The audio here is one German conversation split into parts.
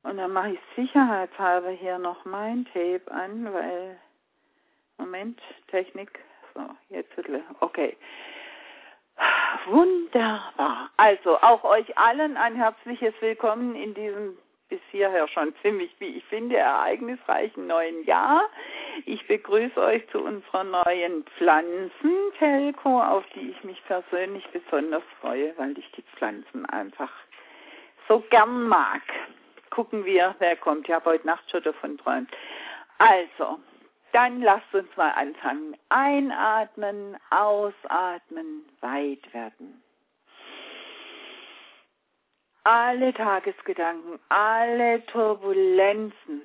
Und dann mache ich sicherheitshalber hier noch mein Tape an, weil, Moment, Technik, so, jetzt, okay. Wunderbar. Also auch euch allen ein herzliches Willkommen in diesem bis hierher schon ziemlich, wie ich finde, ereignisreichen neuen Jahr. Ich begrüße euch zu unserer neuen Pflanzen-Telco, auf die ich mich persönlich besonders freue, weil ich die Pflanzen einfach so gern mag. Gucken wir, wer kommt. Ich habe heute Nacht schon davon geträumt. Also, dann lasst uns mal anfangen. Einatmen, ausatmen, weit werden. Alle Tagesgedanken, alle Turbulenzen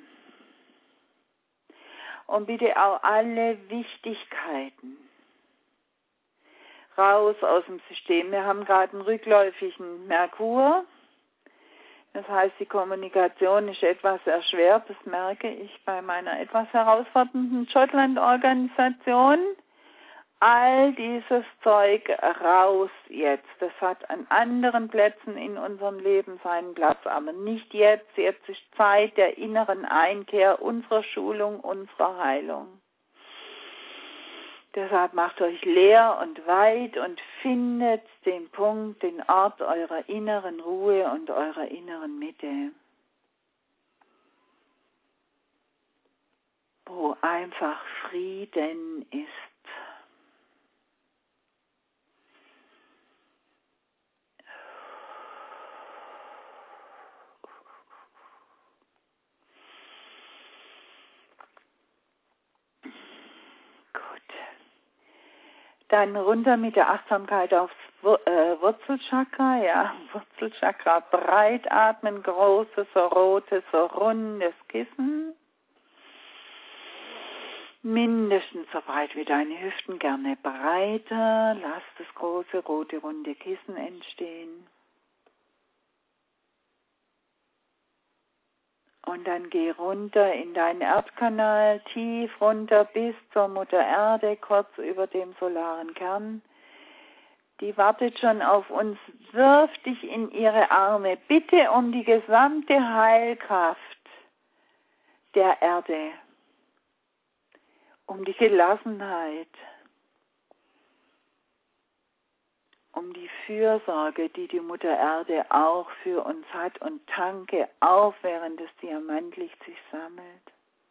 und bitte auch alle Wichtigkeiten raus aus dem System. Wir haben gerade einen rückläufigen Merkur. Das heißt, die Kommunikation ist etwas erschwert. Das merke ich bei meiner etwas herausfordernden Schottland-Organisation. All dieses Zeug raus jetzt. Das hat an anderen Plätzen in unserem Leben seinen Platz, aber nicht jetzt. Jetzt ist Zeit der inneren Einkehr, unserer Schulung, unserer Heilung. Deshalb macht euch leer und weit und findet den Punkt, den Ort eurer inneren Ruhe und eurer inneren Mitte, wo einfach Frieden ist. Dann runter mit der Achtsamkeit aufs Wurzelchakra, ja, Wurzelchakra breit atmen, großes, so rotes, so rundes Kissen. Mindestens so breit wie deine Hüften, gerne breiter. Lass das große, rote, runde Kissen entstehen. Und dann geh runter in deinen Erdkanal, tief runter bis zur Mutter Erde, kurz über dem solaren Kern. Die wartet schon auf uns. Wirf dich in ihre Arme. Bitte um die gesamte Heilkraft der Erde. Um die Gelassenheit. Um die Fürsorge, die die Mutter Erde auch für uns hat, und tanke auf, während das Diamantlicht sich sammelt.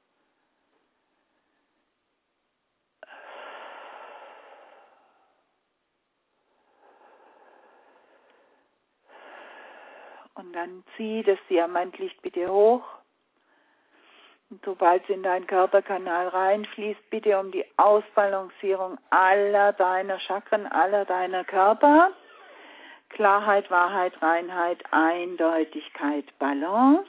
Und dann zieh das Diamantlicht bitte hoch. Und sobald es in deinen Körperkanal reinfließt, bitte um die Ausbalancierung aller deiner Chakren, aller deiner Körper. Klarheit, Wahrheit, Reinheit, Eindeutigkeit, Balance.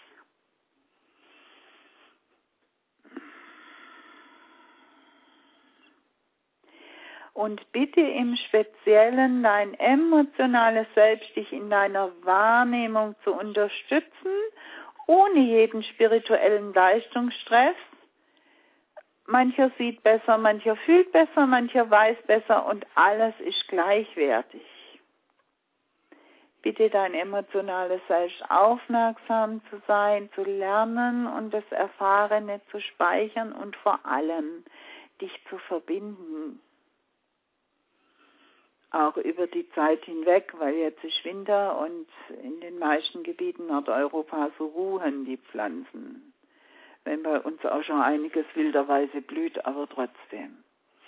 Und bitte im Speziellen dein emotionales Selbst, dich in deiner Wahrnehmung zu unterstützen, ohne jeden spirituellen Leistungsstress. Mancher sieht besser, mancher fühlt besser, mancher weiß besser und alles ist gleichwertig. Bitte dein emotionales Selbst aufmerksam zu sein, zu lernen und das Erfahrene zu speichern und vor allem dich zu verbinden. Auch über die Zeit hinweg, weil jetzt ist Winter und in den meisten Gebieten Nordeuropas so ruhen die Pflanzen. Wenn bei uns auch schon einiges wilderweise blüht, aber trotzdem.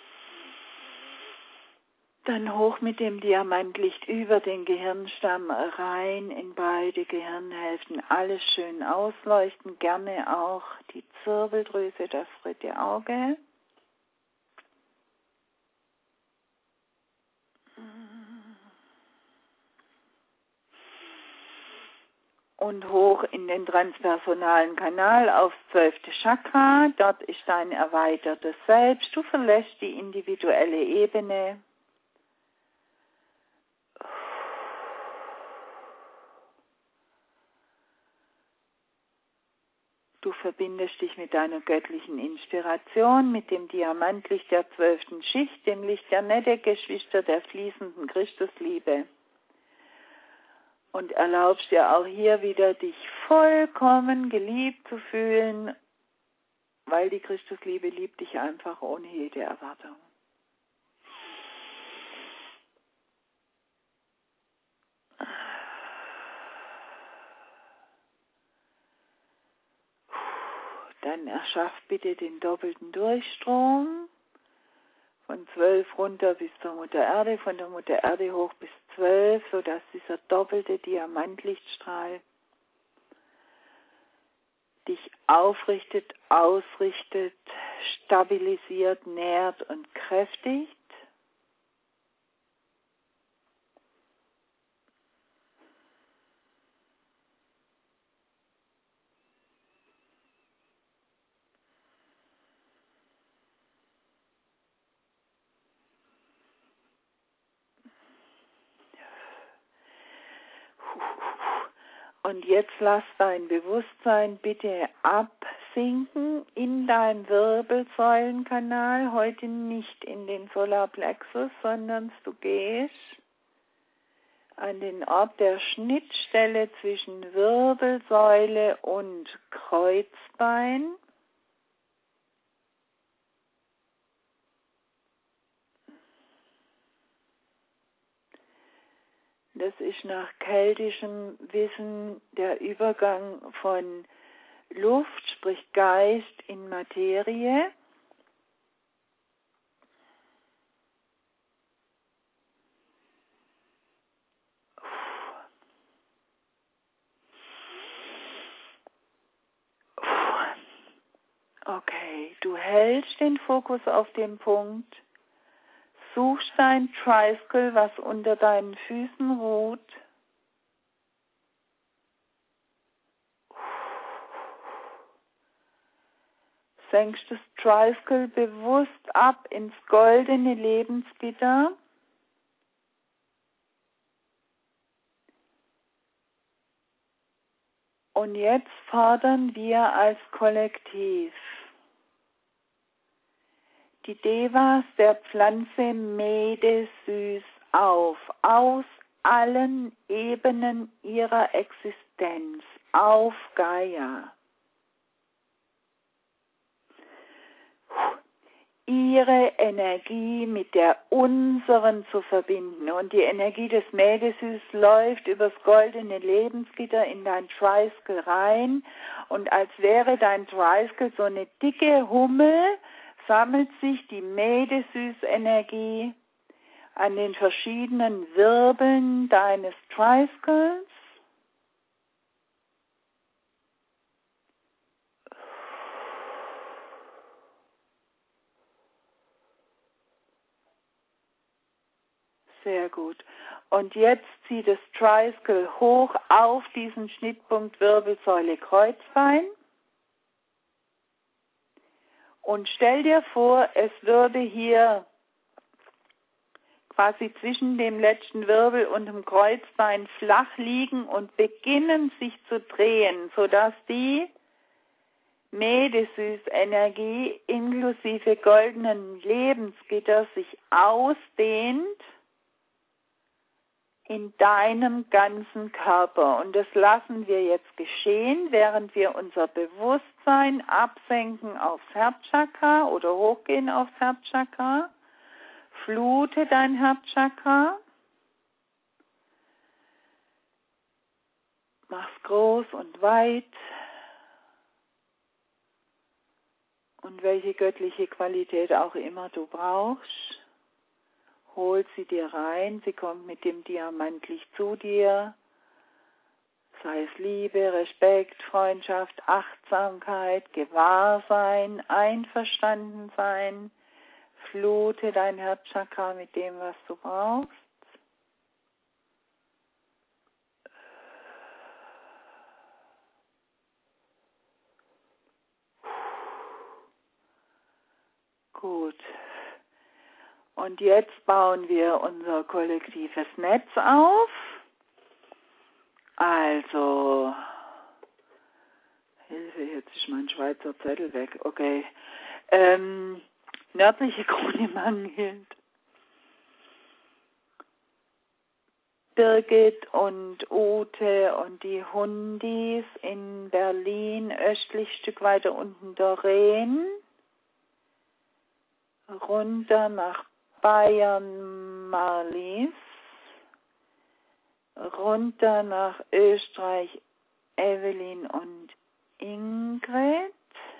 Dann hoch mit dem Diamantlicht über den Gehirnstamm rein in beide Gehirnhälften. Alles schön ausleuchten, gerne auch die Zirbeldrüse, das dritte Auge. Und hoch in den transpersonalen Kanal aufs 12. Chakra. Dort ist dein erweitertes Selbst. Du verlässt die individuelle Ebene. Du verbindest dich mit deiner göttlichen Inspiration, mit dem Diamantlicht der 12. Schicht, dem Licht der Nettegeschwister, der fließenden Christusliebe. Und erlaubst dir auch hier wieder, dich vollkommen geliebt zu fühlen, weil die Christusliebe liebt dich einfach ohne jede Erwartung. Dann erschaff bitte den doppelten Durchstrom von 12 runter bis zur Mutter Erde, von der Mutter Erde hoch bis 12, sodass dieser doppelte Diamantlichtstrahl dich aufrichtet, ausrichtet, stabilisiert, nährt und kräftigt. Und jetzt lass dein Bewusstsein bitte absinken in deinen Wirbelsäulenkanal, heute nicht in den Solarplexus, sondern du gehst an den Ort der Schnittstelle zwischen Wirbelsäule und Kreuzbein. Das ist nach keltischem Wissen der Übergang von Luft, sprich Geist, in Materie. Okay, du hältst den Fokus auf dem Punkt, suchst dein Tricycle, was unter deinen Füßen ruht. Senkst das Tricycle bewusst ab ins goldene Lebensgitter. Und jetzt fordern wir als Kollektiv die Devas der Pflanze Medesüß auf, aus allen Ebenen ihrer Existenz, auf Gaia. Ihre Energie mit der unseren zu verbinden. Und die Energie des Medesüß läuft übers goldene Lebensgitter in dein Tricycle rein. Und als wäre dein Tricycle so eine dicke Hummel, sammelt sich die Medesüß-Energie an den verschiedenen Wirbeln deines Tricycles. Sehr gut. Und jetzt zieh das Tricycle hoch auf diesen Schnittpunkt Wirbelsäule Kreuzbein. Und stell dir vor, es würde hier quasi zwischen dem letzten Wirbel und dem Kreuzbein flach liegen und beginnen sich zu drehen, sodass die Medesüß-Energie inklusive goldenen Lebensgitter sich ausdehnt in deinem ganzen Körper. Und das lassen wir jetzt geschehen, während wir unser Bewusstsein absenken aufs Herzchakra oder hochgehen aufs Herzchakra. Flute dein Herzchakra. Mach's groß und weit. Und welche göttliche Qualität auch immer du brauchst, hol sie dir rein, sie kommt mit dem Diamantlicht zu dir, sei es Liebe, Respekt, Freundschaft, Achtsamkeit, Gewahrsein, Einverstandensein, flute dein Herzchakra mit dem, was du brauchst. Gut. Und jetzt bauen wir unser kollektives Netz auf. Also, Hilfe, jetzt ist mein Schweizer Zettel weg. Okay. Nördliche Krone Mangenhild. Birgit und Ute und die Hundis in Berlin, östlich Stück weiter unten Doreen, runter nach Bayern Marlies, runter nach Österreich Evelyn und Ingrid,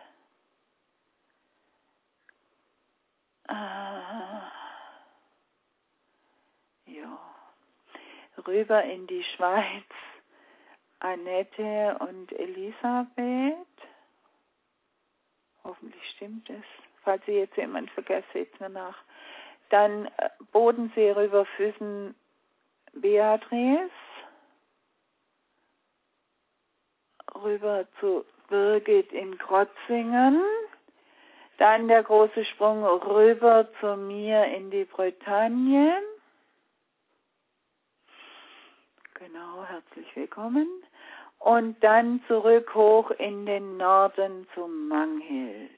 rüber in die Schweiz Annette und Elisabeth. Hoffentlich stimmt es. Falls ich jetzt jemand vergesse, seht mir nach. Dann Bodensee rüber Füssen Beatrice. Rüber zu Birgit in Krotzingen. Dann der große Sprung rüber zu mir in die Bretagne. Genau, herzlich willkommen. Und dann zurück hoch in den Norden zu Manghild.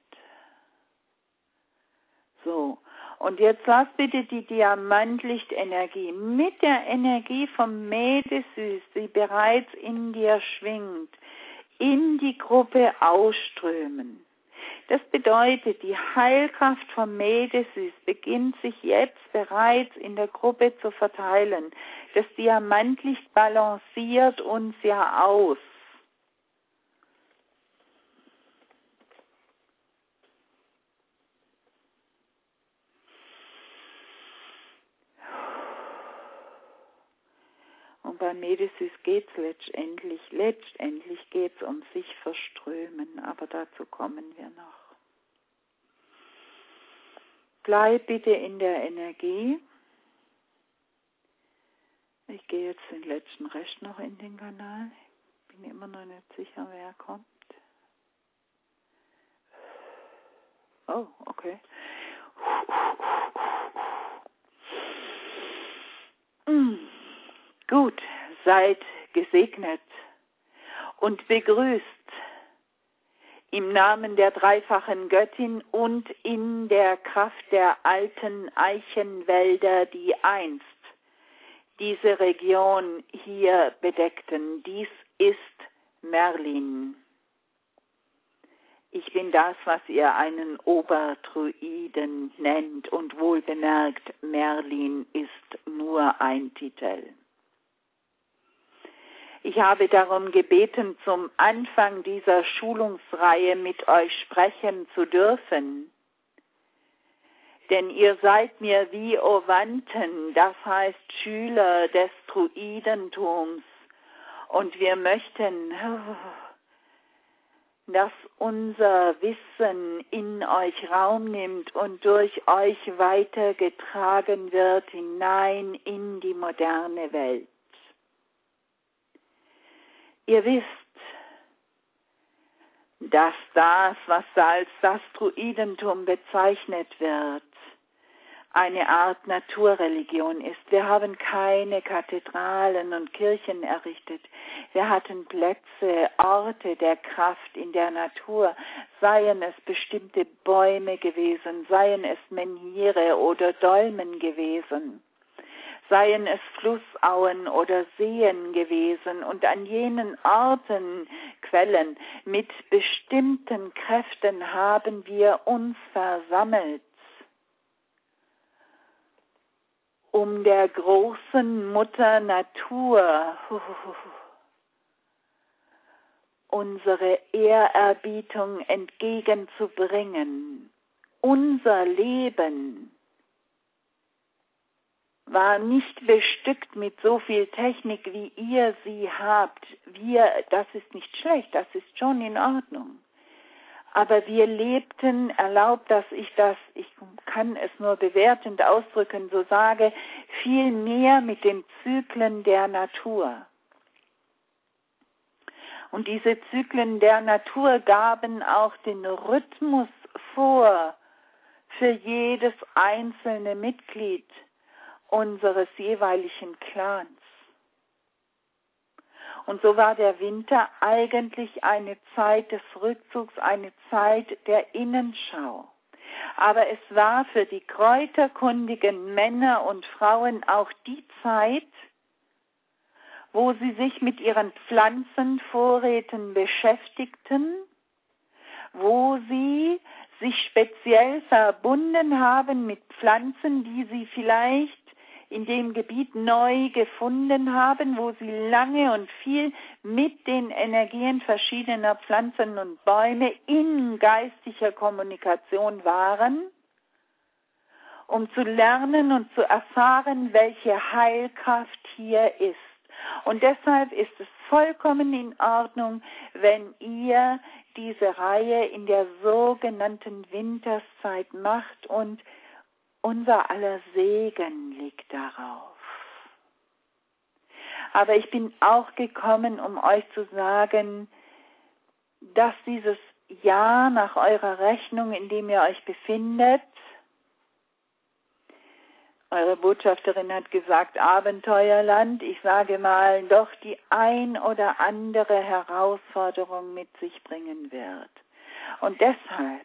So, und jetzt lass bitte die Diamantlichtenergie mit der Energie vom Medesüß, die bereits in dir schwingt, in die Gruppe ausströmen. Das bedeutet, die Heilkraft vom Medesüß beginnt sich jetzt bereits in der Gruppe zu verteilen. Das Diamantlicht balanciert uns ja aus. Und beim Medesüß geht es letztendlich geht es um sich verströmen, aber dazu kommen wir noch. Bleib bitte in der Energie. Ich gehe jetzt den letzten Rest noch in den Kanal. Ich bin immer noch nicht sicher, wer kommt. Oh, okay. Gut, seid gesegnet und begrüßt im Namen der dreifachen Göttin und in der Kraft der alten Eichenwälder, die einst diese Region hier bedeckten. Dies ist Merlin. Ich bin das, was ihr einen Oberdruiden nennt, und wohlbemerkt, Merlin ist nur ein Titel. Ich habe darum gebeten, zum Anfang dieser Schulungsreihe mit euch sprechen zu dürfen. Denn ihr seid mir wie Ovanten, das heißt Schüler des Druidentums. Und wir möchten, dass unser Wissen in euch Raum nimmt und durch euch weitergetragen wird hinein in die moderne Welt. Ihr wisst, dass das, was als das Druidentum bezeichnet wird, eine Art Naturreligion ist. Wir haben keine Kathedralen und Kirchen errichtet. Wir hatten Plätze, Orte der Kraft in der Natur, seien es bestimmte Bäume gewesen, seien es Menhire oder Dolmen gewesen. Seien es Flussauen oder Seen gewesen, und an jenen Orten, Quellen, mit bestimmten Kräften haben wir uns versammelt, um der großen Mutter Natur unsere Ehrerbietung entgegenzubringen. Unser Leben war nicht bestückt mit so viel Technik, wie ihr sie habt. Das ist nicht schlecht, das ist schon in Ordnung. Aber wir lebten, erlaubt, dass ich kann es nur bewertend ausdrücken, so sage, viel mehr mit den Zyklen der Natur. Und diese Zyklen der Natur gaben auch den Rhythmus vor für jedes einzelne Mitglied unseres jeweiligen Clans. Und so war der Winter eigentlich eine Zeit des Rückzugs, eine Zeit der Innenschau. Aber es war für die kräuterkundigen Männer und Frauen auch die Zeit, wo sie sich mit ihren Pflanzenvorräten beschäftigten, wo sie sich speziell verbunden haben mit Pflanzen, die sie vielleicht in dem Gebiet neu gefunden haben, wo sie lange und viel mit den Energien verschiedener Pflanzen und Bäume in geistiger Kommunikation waren, um zu lernen und zu erfahren, welche Heilkraft hier ist. Und deshalb ist es vollkommen in Ordnung, wenn ihr diese Reihe in der sogenannten Winterszeit macht, und unser aller Segen liegt darauf. Aber ich bin auch gekommen, um euch zu sagen, dass dieses Jahr nach eurer Rechnung, in dem ihr euch befindet, eure Botschafterin hat gesagt, Abenteuerland, ich sage mal, doch die ein oder andere Herausforderung mit sich bringen wird. Und deshalb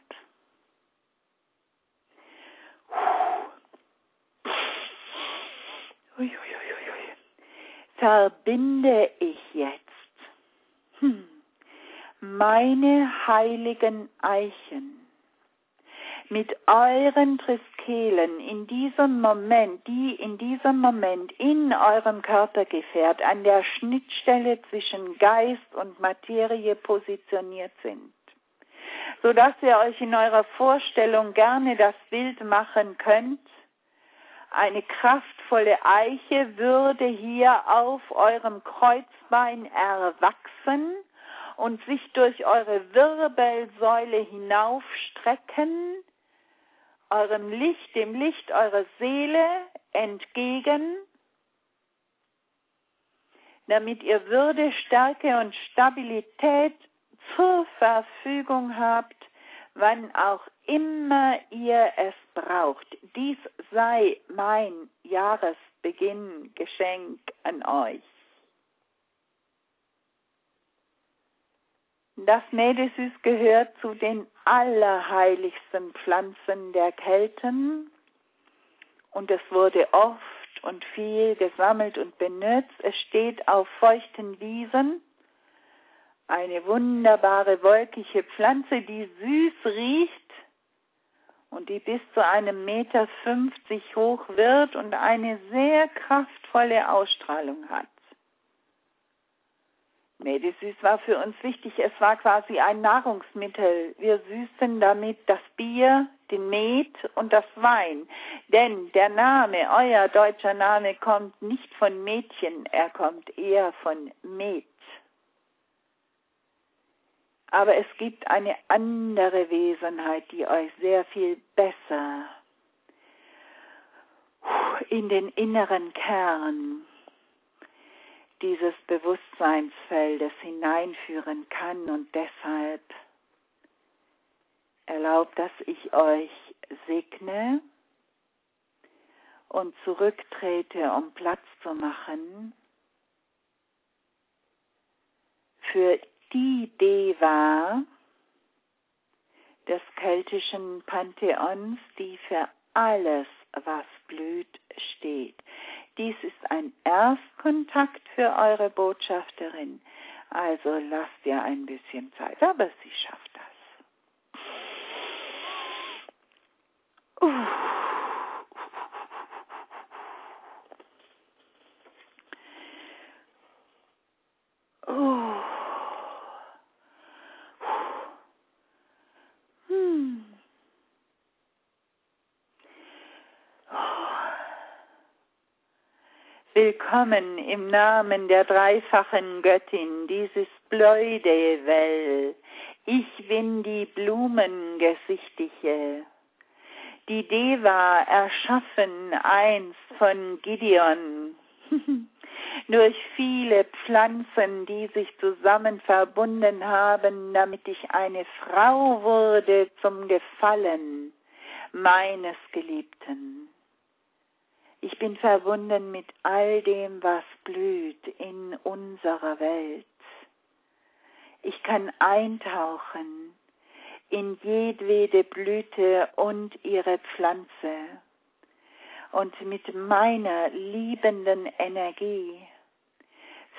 verbinde ich jetzt meine heiligen Eichen mit euren Triskelen in diesem Moment, die in diesem Moment in eurem Körpergefährt an der Schnittstelle zwischen Geist und Materie positioniert sind, sodass ihr euch in eurer Vorstellung gerne das Bild machen könnt, eine kraftvolle Eiche würde hier auf eurem Kreuzbein erwachsen und sich durch eure Wirbelsäule hinaufstrecken, eurem Licht, dem Licht eurer Seele entgegen, damit ihr Würde, Stärke und Stabilität zur Verfügung habt, wann auch immer ihr es braucht. Dies sei mein Jahresbeginngeschenk an euch. Das Medesüß gehört zu den allerheiligsten Pflanzen der Kelten und es wurde oft und viel gesammelt und benutzt. Es steht auf feuchten Wiesen, eine wunderbare wolkige Pflanze, die süß riecht und die bis zu 1,50 Meter hoch wird und eine sehr kraftvolle Ausstrahlung hat. Medesüß war für uns wichtig, es war quasi ein Nahrungsmittel. Wir süßen damit das Bier, den Met und das Wein. Denn der Name, euer deutscher Name, kommt nicht von Mädchen, er kommt eher von Met. Aber es gibt eine andere Wesenheit, die euch sehr viel besser in den inneren Kern dieses Bewusstseinsfeldes hineinführen kann, und deshalb erlaubt, dass ich euch segne und zurücktrete, um Platz zu machen für die Deva des keltischen Pantheons, die für alles, was blüht, steht. Dies ist ein Erstkontakt für eure Botschafterin, also lasst ihr ein bisschen Zeit, aber sie schafft das. Willkommen im Namen der dreifachen Göttin, dieses Bleudevel. Ich bin die Blumengesichtige. Die Deva erschaffen einst von Gideon durch viele Pflanzen, die sich zusammen verbunden haben, damit ich eine Frau wurde zum Gefallen meines Geliebten. Ich bin verbunden mit all dem, was blüht in unserer Welt. Ich kann eintauchen in jedwede Blüte und ihre Pflanze und mit meiner liebenden Energie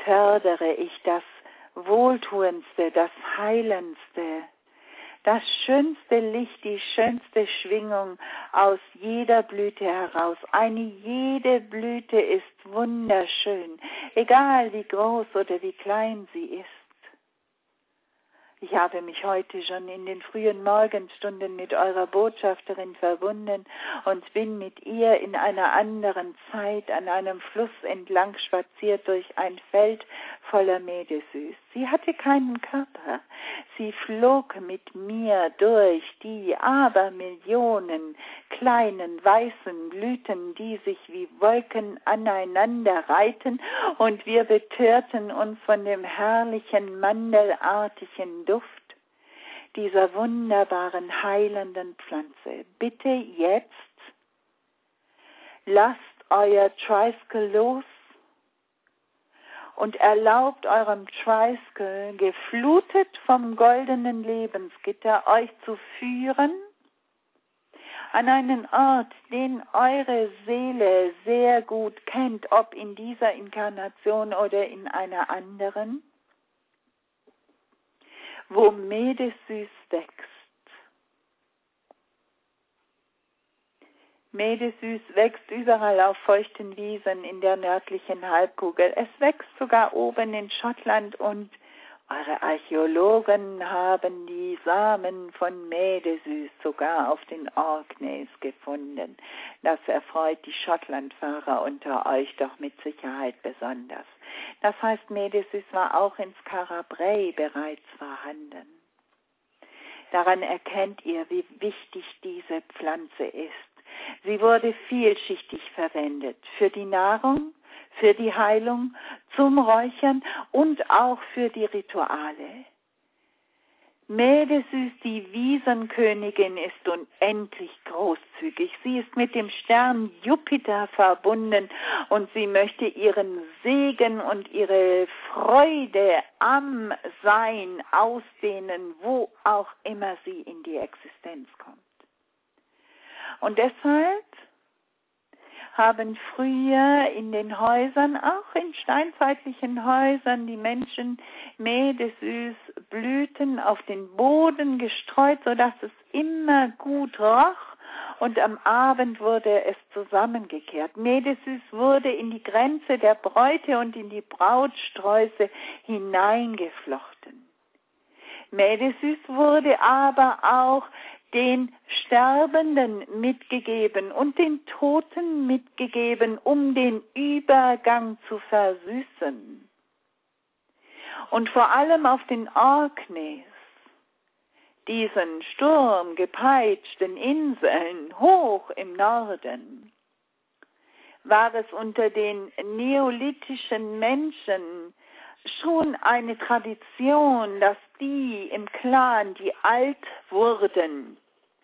fördere ich das Wohltuendste, das Heilendste, das schönste Licht, die schönste Schwingung aus jeder Blüte heraus. Jede Blüte ist wunderschön, egal wie groß oder wie klein sie ist. Ich habe mich heute schon in den frühen Morgenstunden mit eurer Botschafterin verbunden und bin mit ihr in einer anderen Zeit an einem Fluss entlang spaziert durch ein Feld voller Mädesüß. Sie hatte keinen Körper. Sie flog mit mir durch die Abermillionen kleinen weißen Blüten, die sich wie Wolken aneinander reihten, und wir betörten uns von dem herrlichen mandelartigen Duft dieser wunderbaren heilenden Pflanze. Bitte jetzt lasst euer Tricycle los und erlaubt eurem Tricycle, geflutet vom goldenen Lebensgitter, euch zu führen an einen Ort, den eure Seele sehr gut kennt, ob in dieser Inkarnation oder in einer anderen, wo Mädesüß wächst. Mädesüß wächst überall auf feuchten Wiesen in der nördlichen Halbkugel. Es wächst sogar oben in Schottland, und eure Archäologen haben die Samen von Mädesüß sogar auf den Orkneys gefunden. Das erfreut die Schottlandfahrer unter euch doch mit Sicherheit besonders. Das heißt, Mädesüß war auch in Skara Brae bereits vorhanden. Daran erkennt ihr, wie wichtig diese Pflanze ist. Sie wurde vielschichtig verwendet, für die Nahrung, für die Heilung, zum Räuchern und auch für die Rituale. Mädesüß, die Wiesenkönigin, ist unendlich großzügig. Sie ist mit dem Stern Jupiter verbunden und sie möchte ihren Segen und ihre Freude am Sein ausdehnen, wo auch immer sie in die Existenz kommt. Und deshalb haben früher in den Häusern, auch in steinzeitlichen Häusern, die Menschen Mädesüßblüten auf den Boden gestreut, sodass es immer gut roch, und am Abend wurde es zusammengekehrt. Mädesüß wurde in die Grenze der Bräute und in die Brautsträuße hineingeflochten. Mädesüß wurde aber auch den Sterbenden mitgegeben und den Toten mitgegeben, um den Übergang zu versüßen. Und vor allem auf den Orkneys, diesen sturmgepeitschten Inseln hoch im Norden, war es unter den neolithischen Menschen schon eine Tradition, dass die im Clan, die alt wurden,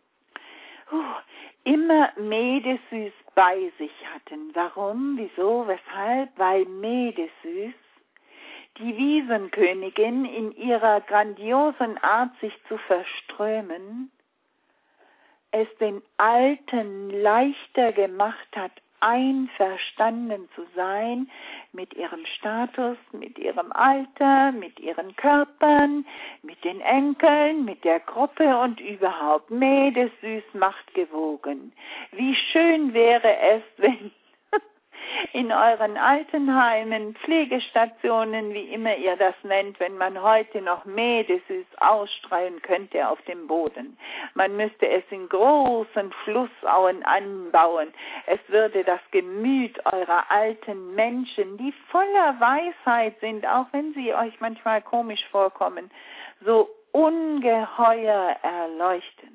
immer Mädesüß bei sich hatten. Warum? Wieso? Weshalb? Weil Mädesüß, die Wiesenkönigin, in ihrer grandiosen Art, sich zu verströmen, es den Alten leichter gemacht hat, einverstanden zu sein mit ihrem Status, mit ihrem Alter, mit ihren Körpern, mit den Enkeln, mit der Gruppe und überhaupt. Mädesüß macht gewogen. Wie schön wäre es, wenn in euren Altenheimen, Pflegestationen, wie immer ihr das nennt, wenn man heute noch Mädesüß ausstreuen könnte auf dem Boden. Man müsste es in großen Flussauen anbauen. Es würde das Gemüt eurer alten Menschen, die voller Weisheit sind, auch wenn sie euch manchmal komisch vorkommen, so ungeheuer erleuchten.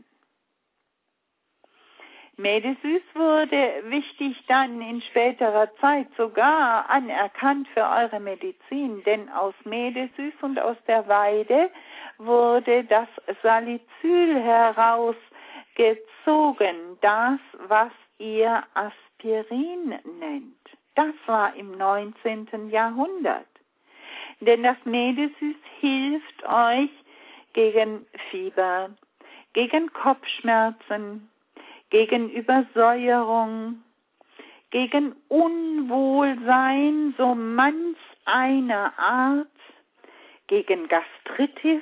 Mädesüß wurde wichtig dann in späterer Zeit sogar anerkannt für eure Medizin, denn aus Mädesüß und aus der Weide wurde das Salicyl herausgezogen, das, was ihr Aspirin nennt. Das war im 19. Jahrhundert. Denn das Mädesüß hilft euch gegen Fieber, gegen Kopfschmerzen, gegen Übersäuerung, gegen Unwohlsein, so manch einer Art gegen Gastritis.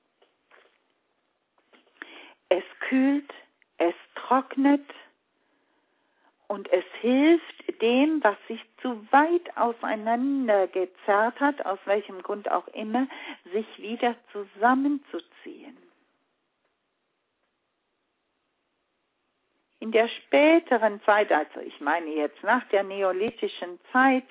Es kühlt, es trocknet und es hilft dem, was sich zu weit auseinander gezerrt hat, aus welchem Grund auch immer, sich wieder zusammenzuziehen. In der späteren Zeit, also ich meine jetzt nach der neolithischen Zeit,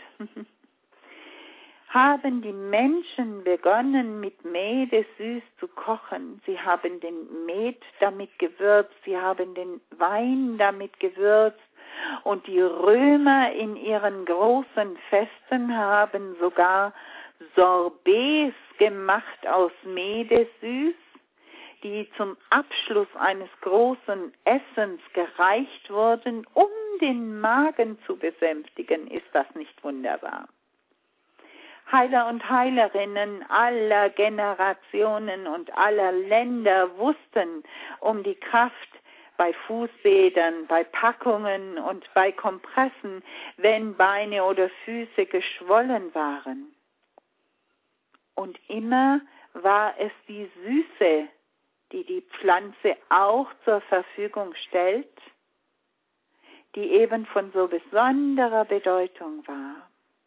haben die Menschen begonnen, mit Mädesüß zu kochen. Sie haben den Met damit gewürzt, sie haben den Wein damit gewürzt und die Römer in ihren großen Festen haben sogar Sorbets gemacht aus Mädesüß, die zum Abschluss eines großen Essens gereicht wurden, um den Magen zu besänftigen. Ist das nicht wunderbar? Heiler und Heilerinnen aller Generationen und aller Länder wussten um die Kraft bei Fußbädern, bei Packungen und bei Kompressen, wenn Beine oder Füße geschwollen waren. Und immer war es die Süße, die die Pflanze auch zur Verfügung stellt, die eben von so besonderer Bedeutung war.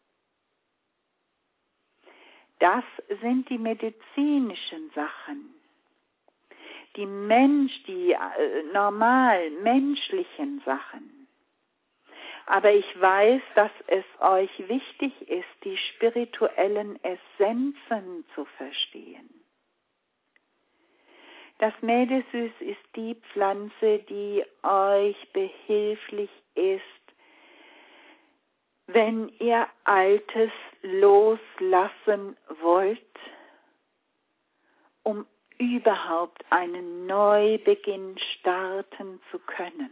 Das sind die medizinischen Sachen, die normal menschlichen Sachen. Aber ich weiß, dass es euch wichtig ist, die spirituellen Essenzen zu verstehen. Das Mädesüß ist die Pflanze, die euch behilflich ist, wenn ihr Altes loslassen wollt, um überhaupt einen Neubeginn starten zu können.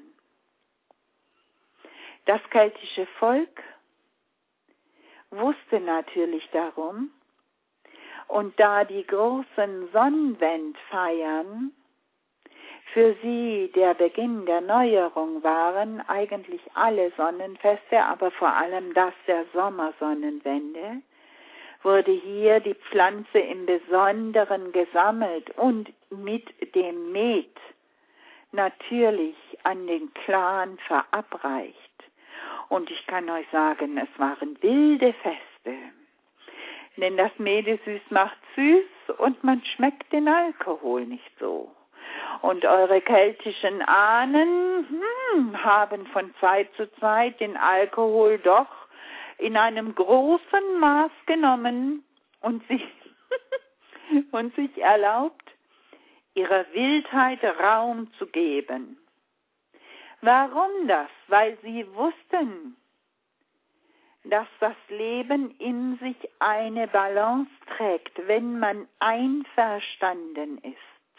Das keltische Volk wusste natürlich darum, und da die großen Sonnenwendfeiern für sie der Beginn der Neuerung waren, eigentlich alle Sonnenfeste, aber vor allem das der Sommersonnenwende, wurde hier die Pflanze im Besonderen gesammelt und mit dem Met natürlich an den Clan verabreicht. Und ich kann euch sagen, es waren wilde Feste. Denn das Mädesüß macht süß und man schmeckt den Alkohol nicht so. Und eure keltischen Ahnen haben von Zeit zu Zeit den Alkohol doch in einem großen Maß genommen und sich erlaubt, ihrer Wildheit Raum zu geben. Warum das? Weil sie wussten, dass das Leben in sich eine Balance trägt, wenn man einverstanden ist.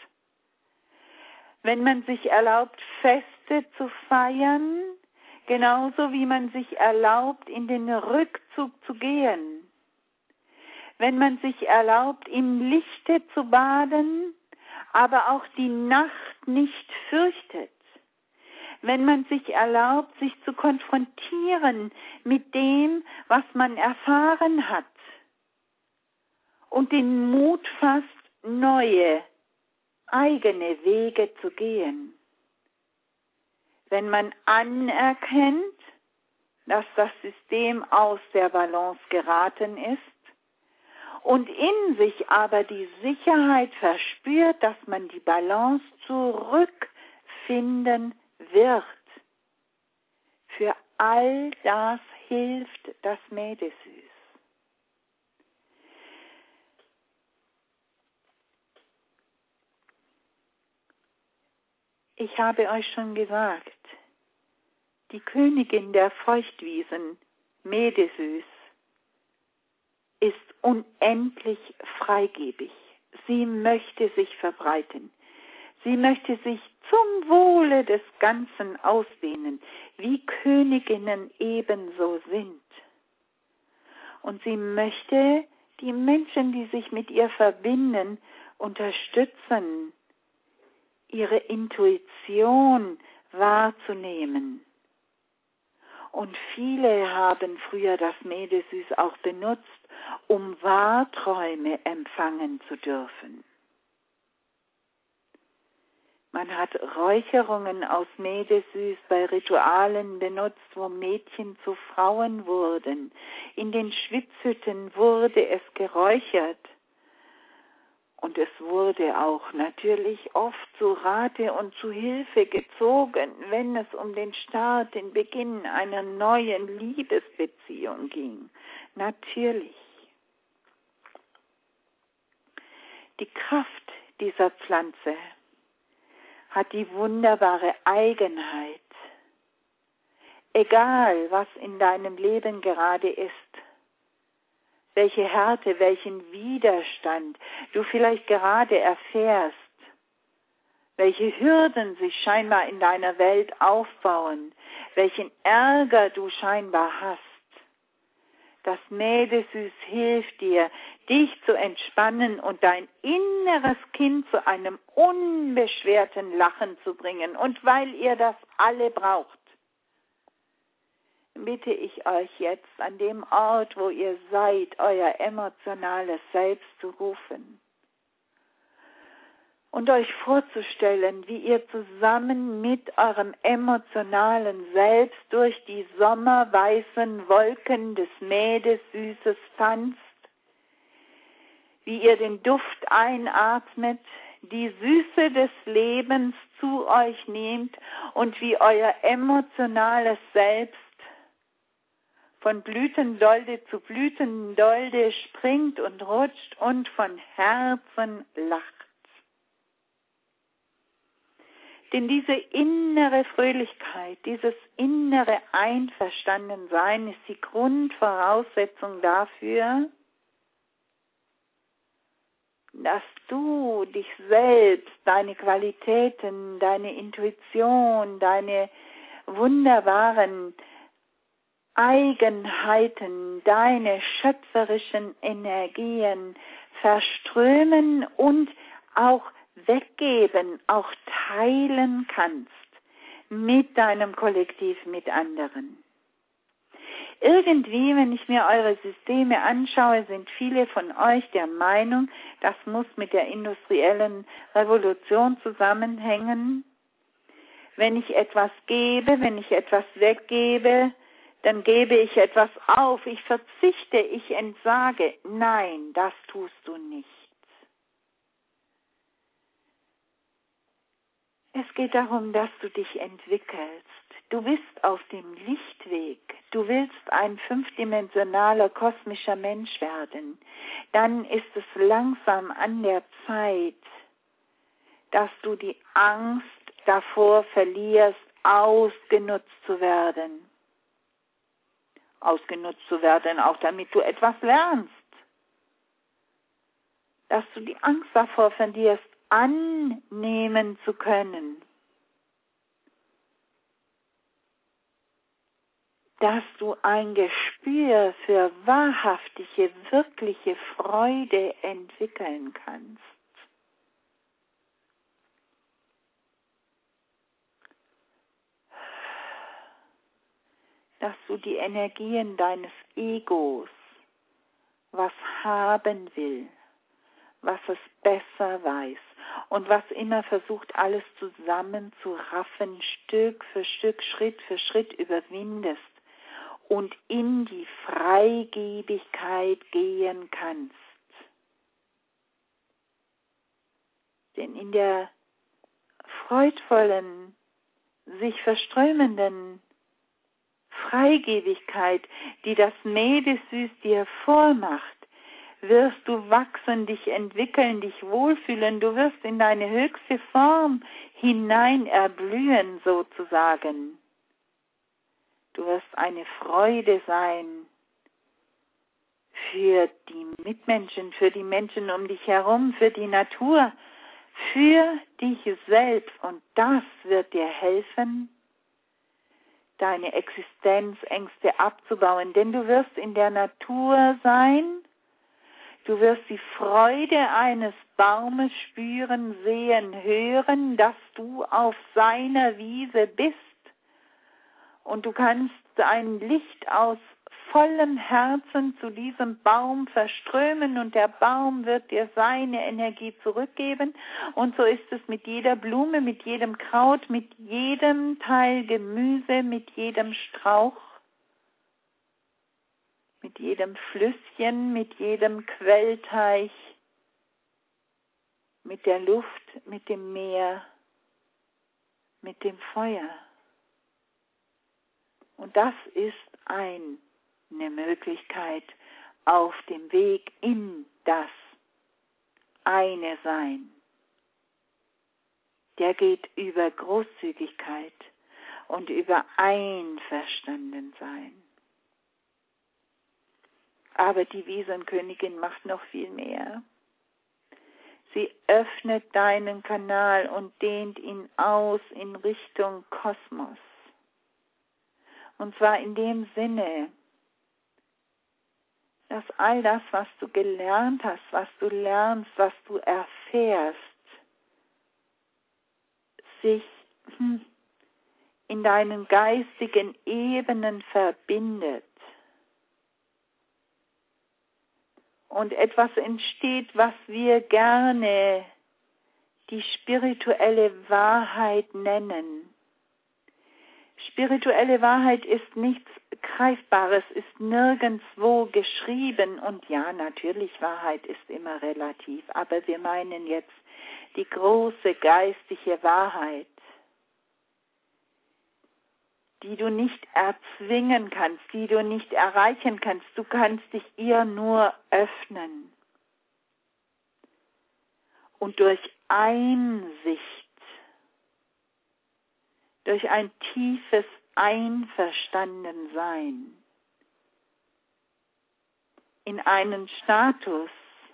Wenn man sich erlaubt, Feste zu feiern, genauso wie man sich erlaubt, in den Rückzug zu gehen. Wenn man sich erlaubt, im Lichte zu baden, aber auch die Nacht nicht fürchtet. Wenn man sich erlaubt, sich zu konfrontieren mit dem, was man erfahren hat und den Mut fasst, neue, eigene Wege zu gehen. Wenn man anerkennt, dass das System aus der Balance geraten ist und in sich aber die Sicherheit verspürt, dass man die Balance zurückfinden wird. Für all das hilft das Mädesüß. Ich habe euch schon gesagt, die Königin der Feuchtwiesen, Mädesüß, ist unendlich freigebig. Sie möchte sich verbreiten. Sie möchte sich zum Wohle des Ganzen ausdehnen, wie Königinnen ebenso sind. Und sie möchte die Menschen, die sich mit ihr verbinden, unterstützen, ihre Intuition wahrzunehmen Und viele haben früher das Medesüß auch benutzt, um Wahrträume empfangen zu dürfen. Man hat Räucherungen aus Medesüß bei Ritualen benutzt, wo Mädchen zu Frauen wurden. In den Schwitzhütten wurde es geräuchert. Und es wurde auch natürlich oft zu Rate und zu Hilfe gezogen, wenn es um den Start, den Beginn einer neuen Liebesbeziehung ging. Natürlich. Die Kraft dieser Pflanze hat die wunderbare Eigenheit, egal was in deinem Leben gerade ist, welche Härte, welchen Widerstand du vielleicht gerade erfährst, welche Hürden sich scheinbar in deiner Welt aufbauen, welchen Ärger du scheinbar hast. Das Medesüß hilft dir, dich zu entspannen und dein inneres Kind zu einem unbeschwerten Lachen zu bringen. Und weil ihr das alle braucht, bitte ich euch jetzt an dem Ort, wo ihr seid, euer emotionales Selbst zu rufen und euch vorzustellen, wie ihr zusammen mit eurem emotionalen Selbst durch die sommerweißen Wolken des Medesüßes tanzt, wie ihr den Duft einatmet, die Süße des Lebens zu euch nehmt und wie euer emotionales Selbst von Blütendolde zu Blütendolde springt und rutscht und von Herzen lacht. Denn diese innere Fröhlichkeit, dieses innere Einverstandensein ist die Grundvoraussetzung dafür, dass du dich selbst, deine Qualitäten, deine Intuition, deine wunderbaren Eigenheiten, deine schöpferischen Energien verströmen und auch weggeben, auch teilen kannst mit deinem Kollektiv, mit anderen. Irgendwie, wenn ich mir eure Systeme anschaue, sind viele von euch der Meinung, das muss mit der industriellen Revolution zusammenhängen. Wenn ich etwas gebe, wenn ich etwas weggebe, dann gebe ich etwas auf, ich verzichte, ich entsage. Nein, das tust du nicht. Es geht darum, dass du dich entwickelst. Du bist auf dem Lichtweg. Du willst ein fünfdimensionaler kosmischer Mensch werden. Dann ist es langsam an der Zeit, dass du die Angst davor verlierst, ausgenutzt zu werden. Ausgenutzt zu werden, auch damit du etwas lernst. Dass du die Angst davor verlierst, annehmen zu können. Dass du ein Gespür für wahrhaftige, wirkliche Freude entwickeln kannst. Dass du die Energien deines Egos, was haben will, was es besser weiß und was immer versucht, alles zusammenzuraffen, Stück für Stück, Schritt für Schritt überwindest und in die Freigebigkeit gehen kannst. Denn in der freudvollen, sich verströmenden Freigebigkeit, die das Medesüß dir vormacht, wirst du wachsen, dich entwickeln, dich wohlfühlen, du wirst in deine höchste Form hinein erblühen sozusagen. Du wirst eine Freude sein für die Mitmenschen, für die Menschen um dich herum, für die Natur, für dich selbst. Und das wird dir helfen, deine Existenzängste abzubauen. Denn du wirst in der Natur sein, du wirst die Freude eines Baumes spüren, sehen, hören, dass du auf seiner Wiese bist. Und du kannst dein Licht aus vollem Herzen zu diesem Baum verströmen und der Baum wird dir seine Energie zurückgeben. Und so ist es mit jeder Blume, mit jedem Kraut, mit jedem Teil Gemüse, mit jedem Strauch, mit jedem Flüsschen, mit jedem Quellteich, mit der Luft, mit dem Meer, mit dem Feuer. Und das ist eine Möglichkeit auf dem Weg in das eine Sein. Der geht über Großzügigkeit und über Einverstandensein. Aber die Wiesenkönigin macht noch viel mehr. Sie öffnet deinen Kanal und dehnt ihn aus in Richtung Kosmos. Und zwar in dem Sinne, dass all das, was du gelernt hast, was du lernst, was du erfährst, sich in deinen geistigen Ebenen verbindet. Und etwas entsteht, was wir gerne die spirituelle Wahrheit nennen. Spirituelle Wahrheit ist nichts Greifbares, ist nirgendwo geschrieben. Und ja, natürlich, Wahrheit ist immer relativ. Aber wir meinen jetzt die große geistige Wahrheit, die du nicht erzwingen kannst, die du nicht erreichen kannst. Du kannst dich ihr nur öffnen. Und durch Einsicht, durch ein tiefes Einverstandensein in einen Status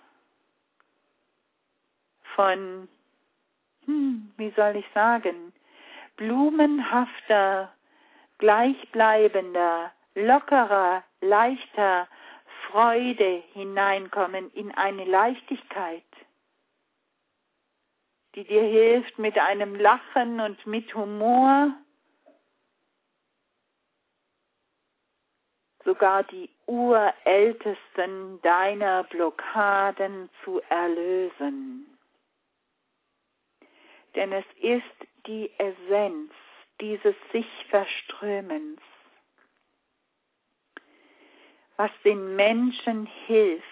von, wie soll ich sagen, blumenhafter, gleichbleibender, lockerer, leichter Freude hineinkommen in eine Leichtigkeit, die dir hilft, mit einem Lachen und mit Humor sogar die urältesten deiner Blockaden zu erlösen. Denn es ist die Essenz dieses Sich-Verströmens, was den Menschen hilft,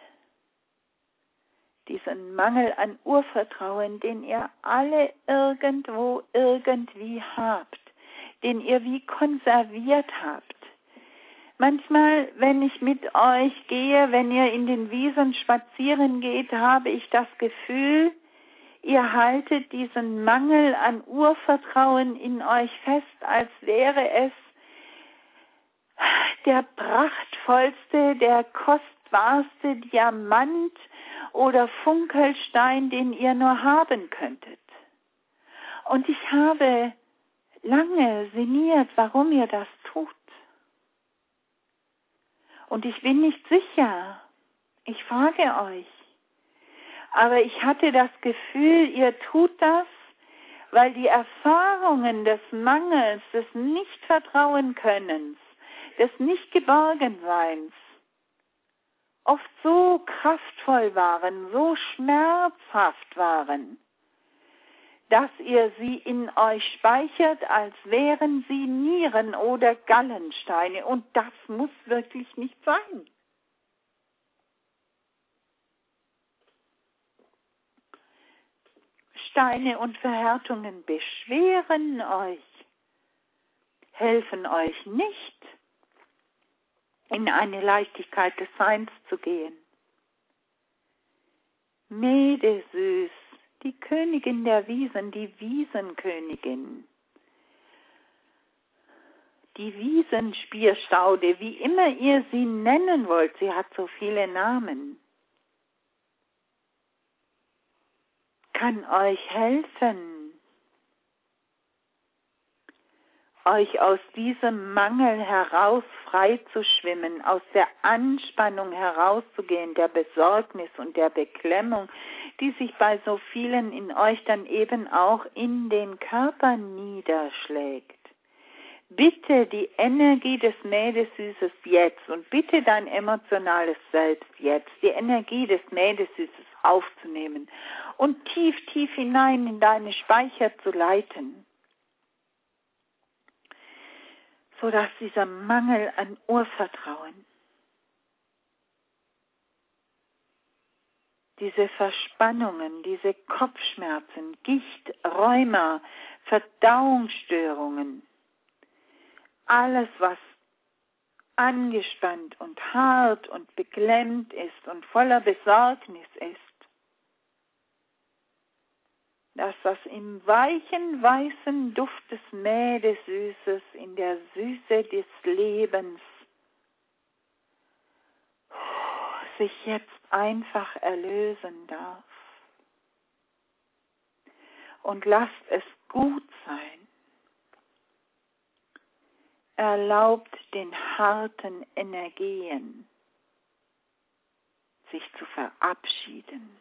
diesen Mangel an Urvertrauen, den ihr alle irgendwo irgendwie habt, den ihr wie konserviert habt. Manchmal, wenn ich mit euch gehe, wenn ihr in den Wiesen spazieren geht, habe ich das Gefühl, ihr haltet diesen Mangel an Urvertrauen in euch fest, als wäre es der prachtvollste, der kostbarste Diamant oder Funkelstein, den ihr nur haben könntet. Und ich habe lange sinniert, warum ihr das tut. Und ich bin nicht sicher. Ich frage euch. Aber ich hatte das Gefühl, ihr tut das, weil die Erfahrungen des Mangels, des Nicht-Vertrauen-Könnens, des Nicht-Geborgenseins oft so kraftvoll waren, so schmerzhaft waren, dass ihr sie in euch speichert, als wären sie Nieren oder Gallensteine. Und das muss wirklich nicht sein. Steine und Verhärtungen beschweren euch, helfen euch nicht, in eine Leichtigkeit des Seins zu gehen. Medesüß, die Königin der Wiesen, die Wiesenkönigin, die Wiesenspierstaude, wie immer ihr sie nennen wollt, sie hat so viele Namen, kann euch helfen, euch aus diesem Mangel heraus frei zu schwimmen, aus der Anspannung herauszugehen, der Besorgnis und der Beklemmung, die sich bei so vielen in euch dann eben auch in den Körper niederschlägt. Bitte die Energie des Mädesüßes jetzt und bitte dein emotionales Selbst jetzt, die Energie des Mädesüßes aufzunehmen und tief, tief hinein in deine Speicher zu leiten, sodass dieser Mangel an Urvertrauen, diese Verspannungen, diese Kopfschmerzen, Gicht, Rheuma, Verdauungsstörungen, alles, was angespannt und hart und beklemmt ist und voller Besorgnis ist, dass das im weichen, weißen Duft des Mädesüßes, in der Süße des Lebens sich jetzt einfach erlösen darf. Und lasst es gut sein. Erlaubt den harten Energien sich zu verabschieden.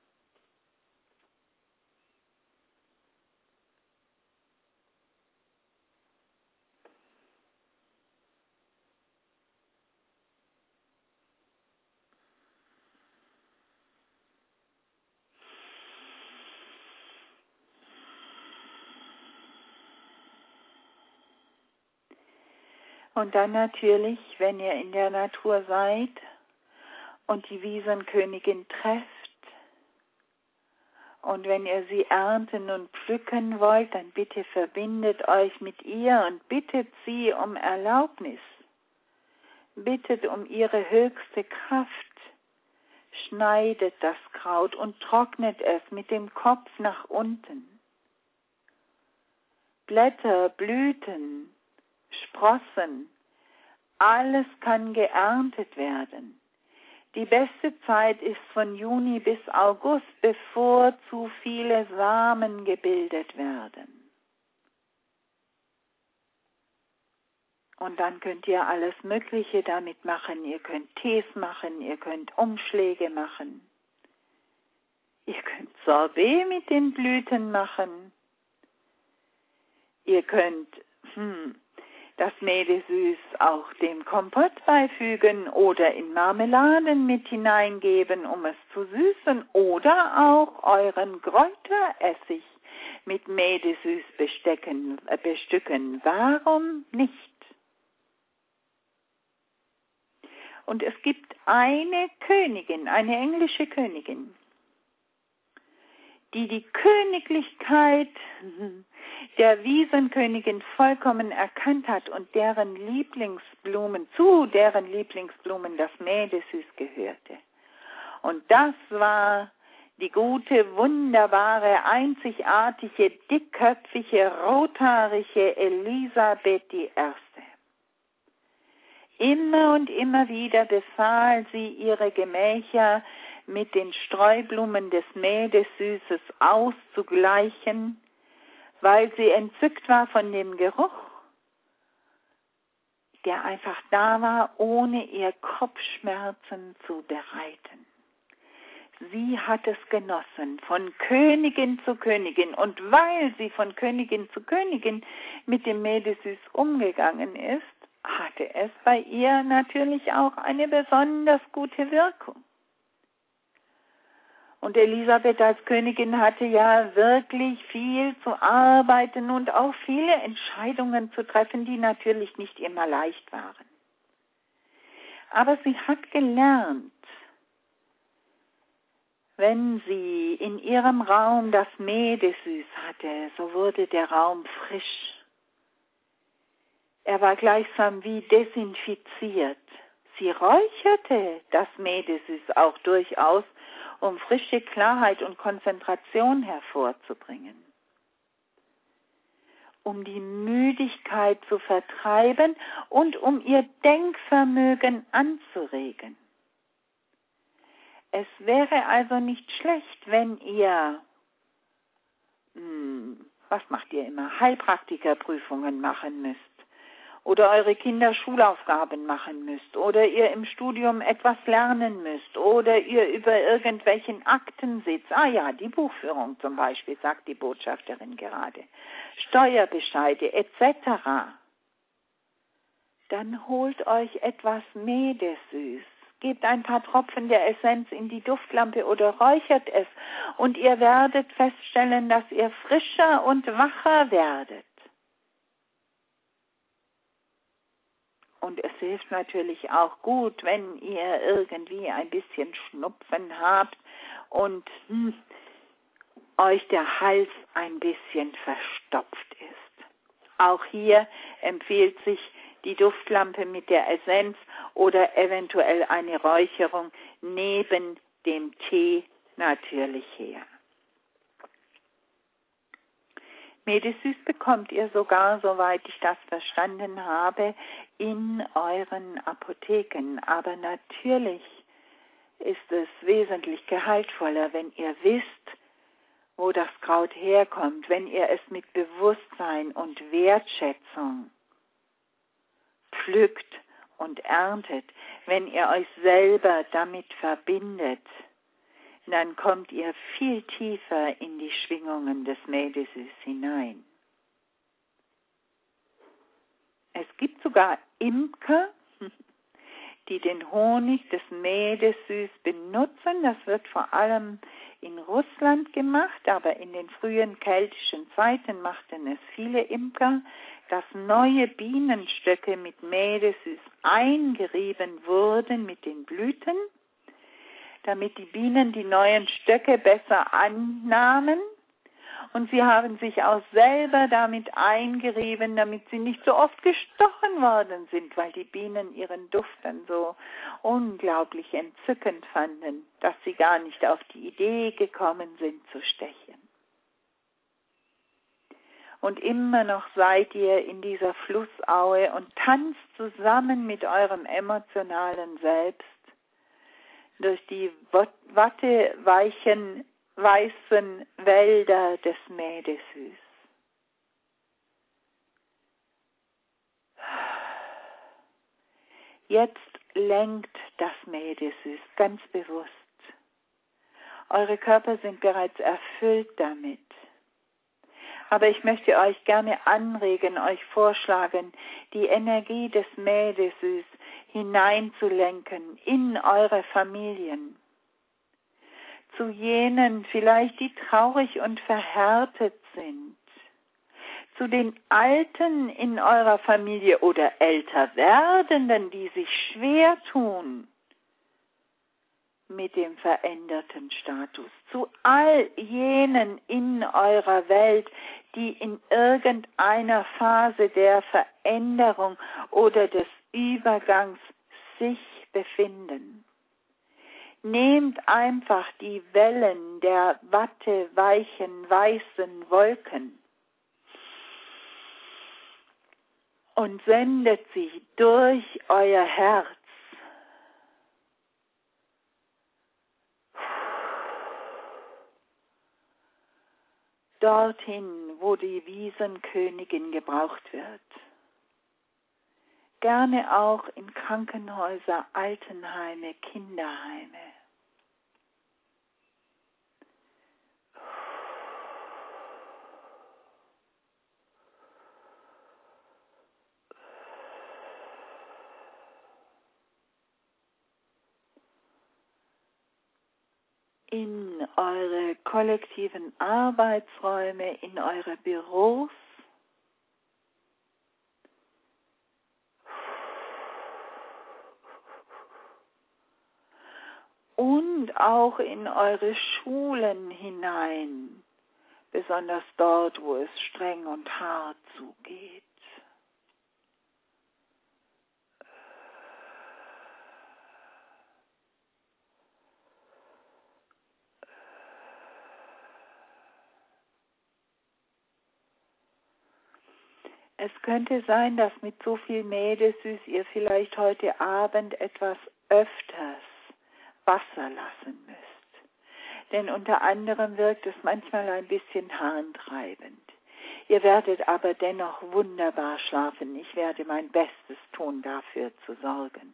Und dann natürlich, wenn ihr in der Natur seid und die Wiesenkönigin trefft und wenn ihr sie ernten und pflücken wollt, dann bitte verbindet euch mit ihr und bittet sie um Erlaubnis. Bittet um ihre höchste Kraft. Schneidet das Kraut und trocknet es mit dem Kopf nach unten. Blätter, Blüten, Sprossen, alles kann geerntet werden. Die beste Zeit ist von Juni bis August, bevor zu viele Samen gebildet werden. Und dann könnt ihr alles Mögliche damit machen. Ihr könnt Tees machen, ihr könnt Umschläge machen. Ihr könnt Sorbet mit den Blüten machen. Ihr könnt das Mädesüß auch dem Kompott beifügen oder in Marmeladen mit hineingeben, um es zu süßen, oder auch euren Kräuteressig mit Mädesüß bestücken. Warum nicht? Und es gibt eine Königin, eine englische Königin, die die Königlichkeit der Wiesenkönigin vollkommen erkannt hat und zu deren Lieblingsblumen das Mädesüß gehörte. Und das war die gute, wunderbare, einzigartige, dickköpfige, rothaarige Elisabeth I. Immer und immer wieder befahl sie ihre Gemächer mit den Streublumen des Mädesüßes auszugleichen, weil sie entzückt war von dem Geruch, der einfach da war, ohne ihr Kopfschmerzen zu bereiten. Sie hat es genossen, von Königin zu Königin, und weil sie von Königin zu Königin mit dem Mädesüß umgegangen ist, hatte es bei ihr natürlich auch eine besonders gute Wirkung. Und Elisabeth als Königin hatte ja wirklich viel zu arbeiten und auch viele Entscheidungen zu treffen, die natürlich nicht immer leicht waren. Aber sie hat gelernt, wenn sie in ihrem Raum das Mädesüß hatte, so wurde der Raum frisch. Er war gleichsam wie desinfiziert. Sie räucherte das Mädesüß auch durchaus, um frische Klarheit und Konzentration hervorzubringen, um die Müdigkeit zu vertreiben und um ihr Denkvermögen anzuregen. Es wäre also nicht schlecht, wenn ihr, was macht ihr immer, Heilpraktikerprüfungen machen müsst. Oder eure Kinder Schulaufgaben machen müsst, oder ihr im Studium etwas lernen müsst, oder ihr über irgendwelchen Akten sitzt. Ah ja, die Buchführung zum Beispiel, sagt die Botschafterin gerade. Steuerbescheide etc. Dann holt euch etwas Medesüß. Gebt ein paar Tropfen der Essenz in die Duftlampe oder räuchert es und ihr werdet feststellen, dass ihr frischer und wacher werdet. Und es hilft natürlich auch gut, wenn ihr irgendwie ein bisschen Schnupfen habt und euch der Hals ein bisschen verstopft ist. Auch hier empfiehlt sich die Duftlampe mit der Essenz oder eventuell eine Räucherung neben dem Tee natürlich her. Medesüß bekommt ihr sogar, soweit ich das verstanden habe, in euren Apotheken. Aber natürlich ist es wesentlich gehaltvoller, wenn ihr wisst, wo das Kraut herkommt, wenn ihr es mit Bewusstsein und Wertschätzung pflückt und erntet, wenn ihr euch selber damit verbindet, dann kommt ihr viel tiefer in die Schwingungen des Medesüß hinein. Es gibt sogar Imker, die den Honig des Medesüß benutzen. Das wird vor allem in Russland gemacht, aber in den frühen keltischen Zeiten machten es viele Imker, dass neue Bienenstöcke mit Medesüß eingerieben wurden mit den Blüten, damit die Bienen die neuen Stöcke besser annahmen. Und sie haben sich auch selber damit eingerieben, damit sie nicht so oft gestochen worden sind, weil die Bienen ihren Duft dann so unglaublich entzückend fanden, dass sie gar nicht auf die Idee gekommen sind zu stechen. Und immer noch seid ihr in dieser Flussaue und tanzt zusammen mit eurem emotionalen Selbst durch die watteweichen, weißen Wälder des Medesüß. Jetzt lenkt das Medesüß ganz bewusst. Eure Körper sind bereits erfüllt damit. Aber ich möchte euch gerne anregen, euch vorschlagen, die Energie des Medesüß hineinzulenken in eure Familien. Zu jenen vielleicht, die traurig und verhärtet sind. Zu den Alten in eurer Familie oder älter Werdenden, die sich schwer tun mit dem veränderten Status. Zu all jenen in eurer Welt, die in irgendeiner Phase der Veränderung oder des Übergangs sich befinden. Nehmt einfach die Wellen der watteweichen, weißen Wolken und sendet sie durch euer Herz dorthin, wo die Wiesenkönigin gebraucht wird. Gerne auch in Krankenhäuser, Altenheime, Kinderheime. In eure kollektiven Arbeitsräume, in eure Büros. Und auch in eure Schulen hinein, besonders dort, wo es streng und hart zugeht. Es könnte sein, dass mit so viel Medesüß ihr vielleicht heute Abend etwas öfters Wasser lassen müsst. Denn unter anderem wirkt es manchmal ein bisschen harntreibend. Ihr werdet aber dennoch wunderbar schlafen. Ich werde mein Bestes tun, dafür zu sorgen.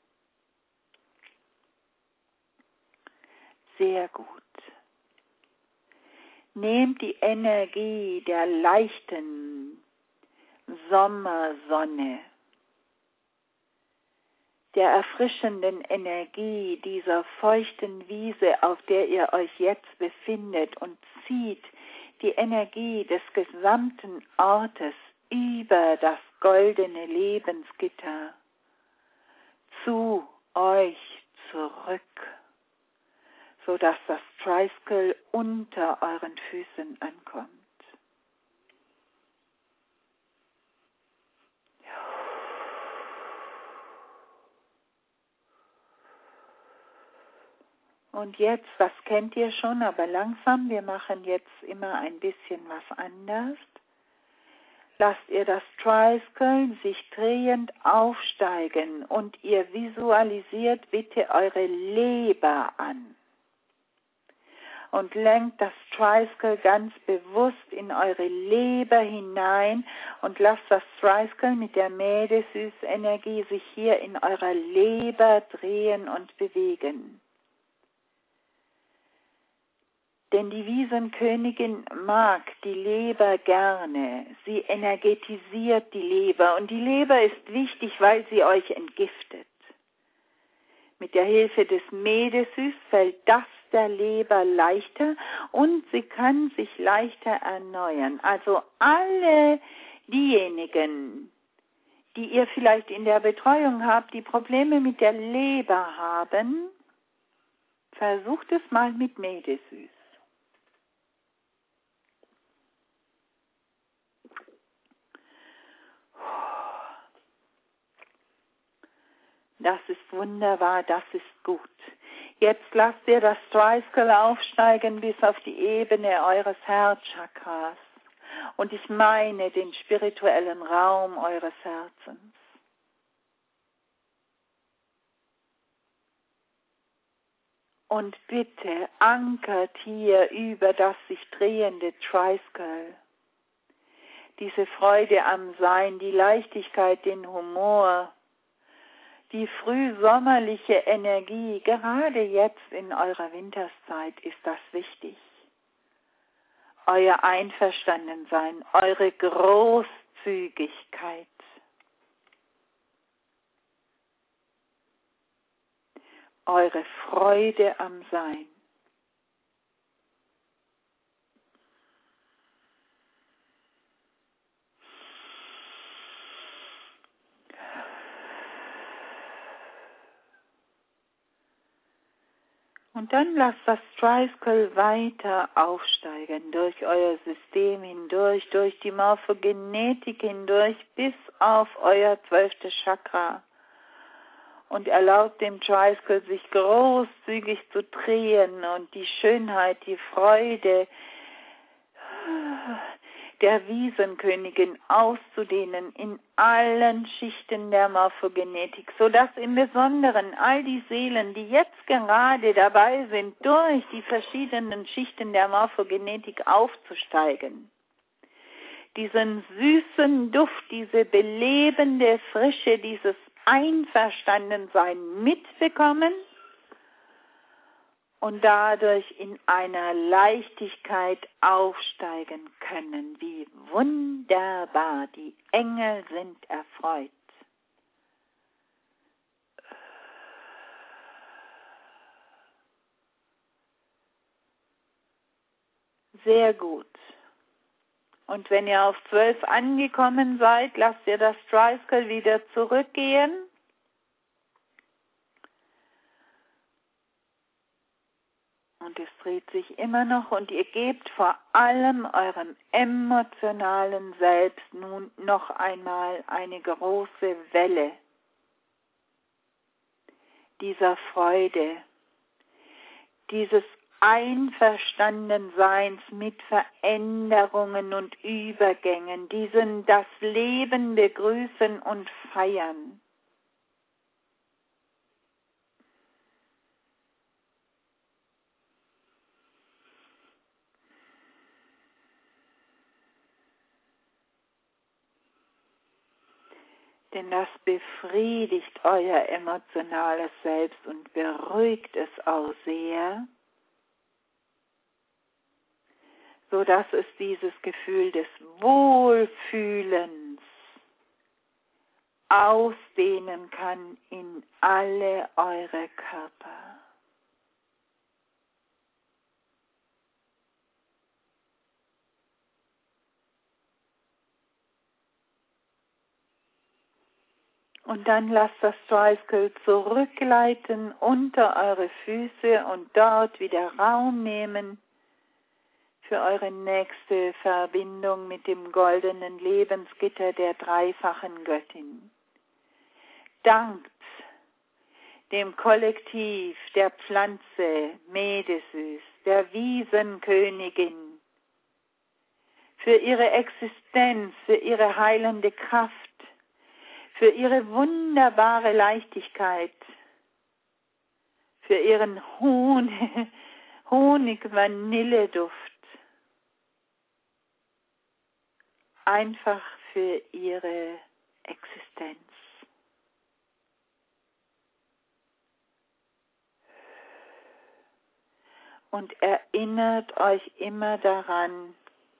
Sehr gut. Nehmt die Energie der leichten Sommersonne der erfrischenden Energie dieser feuchten Wiese, auf der ihr euch jetzt befindet, und zieht die Energie des gesamten Ortes über das goldene Lebensgitter zu euch zurück, sodass das Tricycle unter euren Füßen ankommt. Und jetzt, das kennt ihr schon, aber langsam, wir machen jetzt immer ein bisschen was anders. Lasst ihr das Tricycle sich drehend aufsteigen und ihr visualisiert bitte eure Leber an. Und lenkt das Tricycle ganz bewusst in eure Leber hinein und lasst das Tricycle mit der Medesüß-Energie sich hier in eurer Leber drehen und bewegen. Denn die Wiesenkönigin mag die Leber gerne. Sie energetisiert die Leber. Und die Leber ist wichtig, weil sie euch entgiftet. Mit der Hilfe des Medesüß fällt das der Leber leichter und sie kann sich leichter erneuern. Also alle diejenigen, die ihr vielleicht in der Betreuung habt, die Probleme mit der Leber haben, versucht es mal mit Medesüß. Das ist wunderbar, das ist gut. Jetzt lasst ihr das Tricycle aufsteigen bis auf die Ebene eures Herzchakras. Und ich meine den spirituellen Raum eures Herzens. Und bitte ankert hier über das sich drehende Tricycle diese Freude am Sein, die Leichtigkeit, den Humor, die frühsommerliche Energie. Gerade jetzt in eurer Winterszeit ist das wichtig. Euer Einverstandensein, eure Großzügigkeit. Eure Freude am Sein. Und dann lasst das Tricycle weiter aufsteigen, durch euer System hindurch, durch die Morphogenetik hindurch, bis auf euer 12. Chakra. Und erlaubt dem Tricycle sich großzügig zu drehen und die Schönheit, die Freude der Wiesenkönigin auszudehnen in allen Schichten der Morphogenetik, sodass im Besonderen all die Seelen, die jetzt gerade dabei sind, durch die verschiedenen Schichten der Morphogenetik aufzusteigen, diesen süßen Duft, diese belebende Frische, dieses Einverstandensein mitbekommen und dadurch in einer Leichtigkeit aufsteigen können. Wie wunderbar, die Engel sind erfreut. Sehr gut. Und wenn ihr auf 12 angekommen seid, lasst ihr das Tricycle wieder zurückgehen. Und es dreht sich immer noch und ihr gebt vor allem eurem emotionalen Selbst nun noch einmal eine große Welle dieser Freude, dieses Einverstandenseins mit Veränderungen und Übergängen, das Leben begrüßen und feiern. Denn das befriedigt euer emotionales Selbst und beruhigt es auch sehr, sodass es dieses Gefühl des Wohlfühlens ausdehnen kann in alle eure Körper. Und dann lasst das Schweißöl zurückgleiten unter eure Füße und dort wieder Raum nehmen für eure nächste Verbindung mit dem goldenen Lebensgitter der dreifachen Göttin. Dankt dem Kollektiv der Pflanze Medesüß, der Wiesenkönigin, für ihre Existenz, für ihre heilende Kraft, für ihre wunderbare Leichtigkeit, für ihren Honig-Vanilleduft, einfach für ihre Existenz. Und erinnert euch immer daran,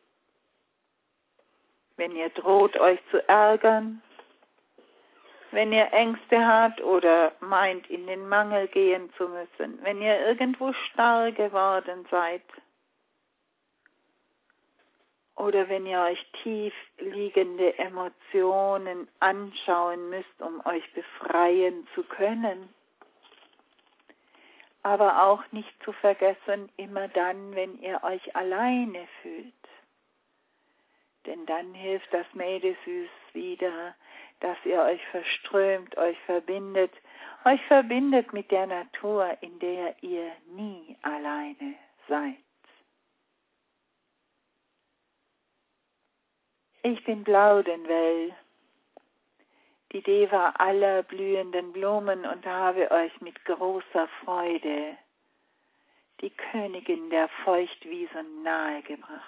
wenn ihr droht, euch zu ärgern, wenn ihr Ängste habt oder meint, in den Mangel gehen zu müssen, wenn ihr irgendwo starr geworden seid oder wenn ihr euch tief liegende Emotionen anschauen müsst, um euch befreien zu können. Aber auch nicht zu vergessen, immer dann, wenn ihr euch alleine fühlt. Denn dann hilft das Medesüß wieder, dass ihr euch verströmt, euch verbindet mit der Natur, in der ihr nie alleine seid. Ich bin Blaudenwell, die Deva aller blühenden Blumen, und habe euch mit großer Freude die Königin der Feuchtwiesen nahegebracht.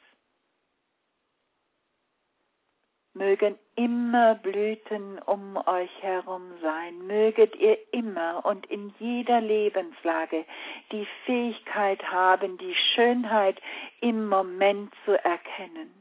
Mögen immer Blüten um euch herum sein, möget ihr immer und in jeder Lebenslage die Fähigkeit haben, die Schönheit im Moment zu erkennen.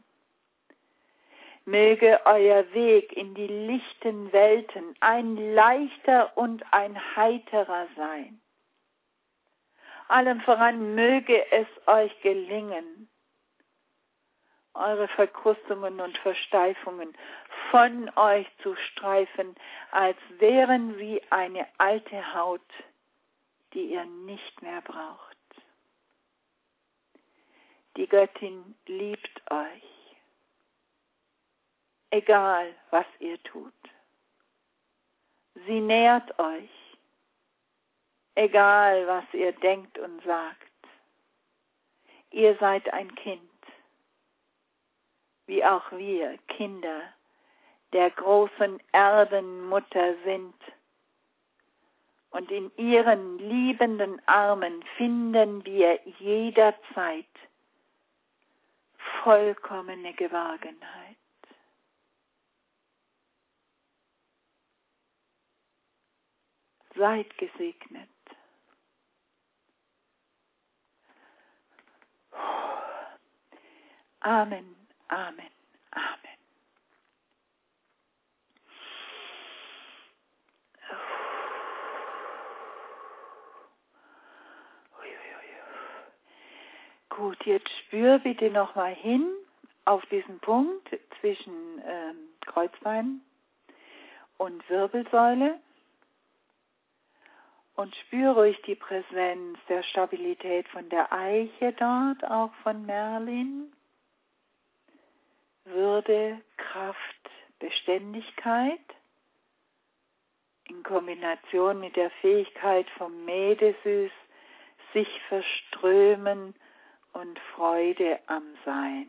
Möge euer Weg in die lichten Welten ein leichter und ein heiterer sein. Allem voran möge es euch gelingen, eure Verkrustungen und Versteifungen von euch zu streifen, als wären sie eine alte Haut, die ihr nicht mehr braucht. Die Göttin liebt euch, egal was ihr tut. Sie nährt euch, egal was ihr denkt und sagt. Ihr seid ein Kind, wie auch wir Kinder der großen Erdenmutter sind. Und in ihren liebenden Armen finden wir jederzeit vollkommene Geborgenheit. Seid gesegnet. Amen, Amen, Amen. Gut, jetzt spür bitte nochmal hin auf diesen Punkt zwischen Kreuzbein und Wirbelsäule und spür ruhig die Präsenz der Stabilität von der Eiche dort, auch von Merlin. Würde, Kraft, Beständigkeit in Kombination mit der Fähigkeit vom Medesüß sich verströmen und Freude am Sein.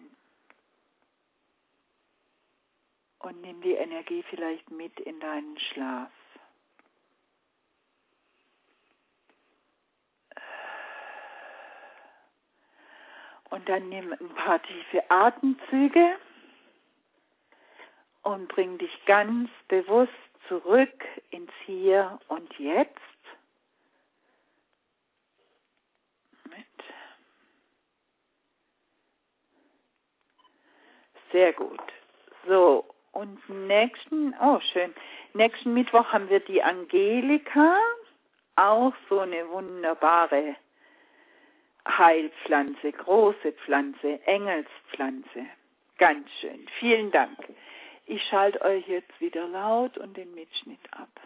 Und nimm die Energie vielleicht mit in deinen Schlaf. Und dann nimm ein paar tiefe Atemzüge und bring dich ganz bewusst zurück ins Hier und Jetzt. Sehr gut. So, Und nächsten Mittwoch haben wir die Angelika, auch so eine wunderbare Heilpflanze, große Pflanze, Engelspflanze. Ganz schön. Vielen Dank. Ich schalte euch jetzt wieder laut und den Mitschnitt ab.